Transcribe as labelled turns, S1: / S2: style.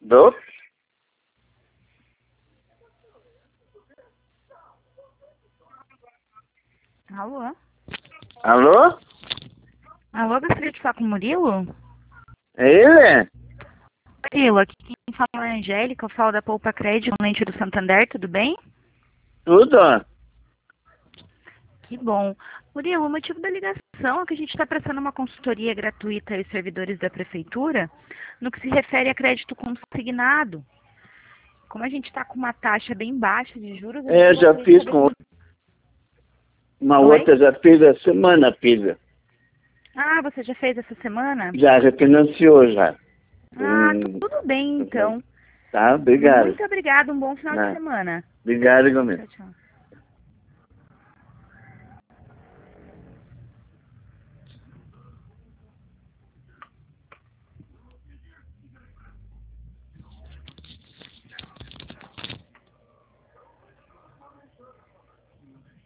S1: Do?
S2: Alô?
S1: Alô?
S2: Alô, gostaria de falar com o Murilo?
S1: É ele?
S2: Murilo, aqui quem fala é a Angélica, eu falo da Poupa Crédito, cliente do Santander, tudo bem?
S1: Tudo?
S2: Que bom. Murilo, o motivo da ligação é que a gente está prestando uma consultoria gratuita aos servidores da Prefeitura no que se refere a crédito consignado. Como a gente está com uma taxa bem baixa de juros...
S1: Já fiz com uma
S2: Oi?
S1: outra, já fiz a semana, filha.
S2: Ah, você já fez essa semana?
S1: Já refinanciou, já.
S2: Ah, tudo bem, então.
S1: Tá, obrigado.
S2: Muito obrigada, um bom final de
S1: Não.
S2: semana.
S1: Obrigado, igualmente.
S2: Tchau, tchau.